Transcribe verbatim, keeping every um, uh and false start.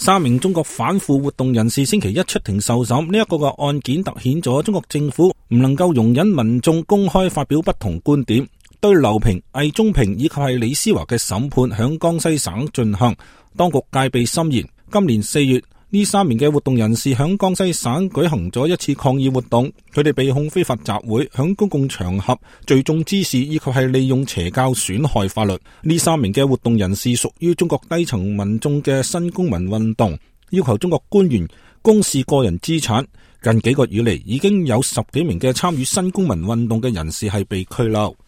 三名中國反腐活動人士星期一出庭受審，呢一個個案件突顯咗中國政府唔能夠容忍民眾公開發表不同觀點。對劉平、魏忠平以及係李思華嘅審判響江西省進行，當局戒備森嚴。今年四月，呢三名嘅活動人士響江西省舉行咗一次抗議活動，佢哋被控非法集會、響公共場合聚眾滋事以及係利用邪教損害法律。呢三名嘅活動人士屬於中國低層民眾嘅新公民運動，要求中國官員公示個人資產。近幾個月嚟，已經有十幾名嘅參與新公民運動嘅人士係被拘留。